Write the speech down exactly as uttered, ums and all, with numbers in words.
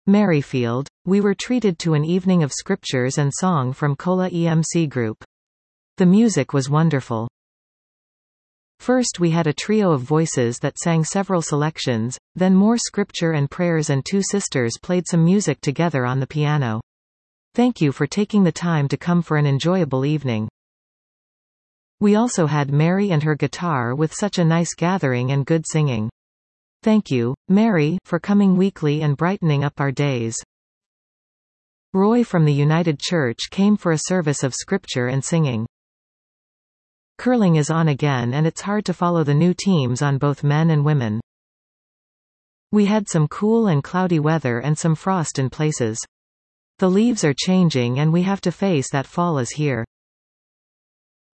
Merrifield, we were treated to an evening of scriptures and song from Kola E M C Group. The music was wonderful. First we had a trio of voices that sang several selections, then more scripture and prayers, and two sisters played some music together on the piano. Thank you for taking the time to come for an enjoyable evening. We also had Mary and her guitar with such a nice gathering and good singing. Thank you, Mary, for coming weekly and brightening up our days. Roy from the United Church came for a service of scripture and singing. Curling is on again and it's hard to follow the new teams on both men and women. We had some cool and cloudy weather and some frost in places. The leaves are changing and we have to face that fall is here.